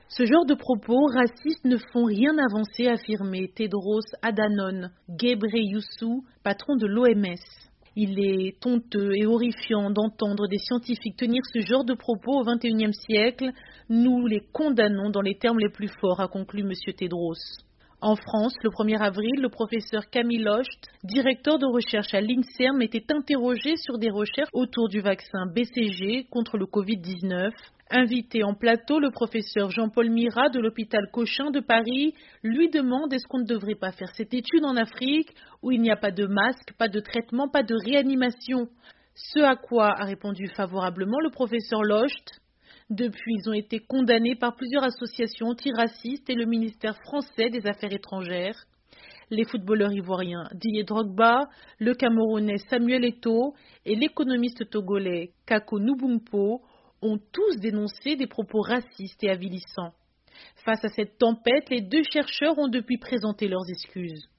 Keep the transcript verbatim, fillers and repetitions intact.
Ce genre de propos racistes ne font rien avancer, a affirmé Tedros Adhanom Ghebreyesus, patron de l'O M S. Il est honteux et horrifiant d'entendre des scientifiques tenir ce genre de propos au vingt et unième siècle. Nous les condamnons dans les termes les plus forts, a conclu M. Tedros. En France, le premier avril, le professeur Camille Locht, directeur de recherche à l'INSERM, était interrogé sur des recherches autour du vaccin B C G contre le covid dix-neuf. Invité en plateau, le professeur Jean-Paul Mirat de l'hôpital Cochin de Paris lui demande est-ce qu'on ne devrait pas faire cette étude en Afrique où il n'y a pas de masque, pas de traitement, pas de réanimation. Ce à quoi a répondu favorablement le professeur Locht. Depuis, ils ont été condamnés par plusieurs associations antiracistes et le ministère français des Affaires étrangères. Les footballeurs ivoiriens Didier Drogba, le Camerounais Samuel Eto'o et l'économiste togolais Kako Nubumpo ont tous dénoncé des propos racistes et avilissants. Face à cette tempête, les deux chercheurs ont depuis présenté leurs excuses.